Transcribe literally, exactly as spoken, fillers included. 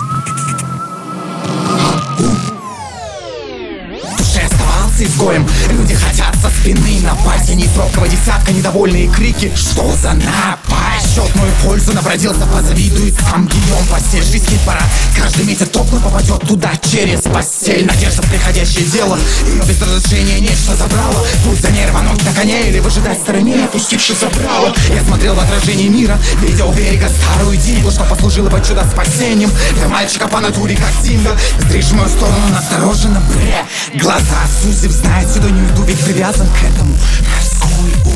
изгоем. Люди хотят со спины напасть, а не из робкого десятка недовольные крики. Что за напасть? Счетную пользу набродился, позавидует сам Гийом. Постель, жизнь, хит-парад, каждый месяц топло попадет туда через постель. Надежда в приходящее дело, ее без разрешения нечто забрало. Путь за ней рвануть на коне или выжидать в стороне, опустившись забрало. Я смотрел в отражение мира, видел у берега старую диву, что послужило бы чудо спасением для мальчика по натуре, как Симба. Стрижь в мою сторону настороженно, бре. Глаза сузив, знает, сюда не уйду, ведь привязан к этому морской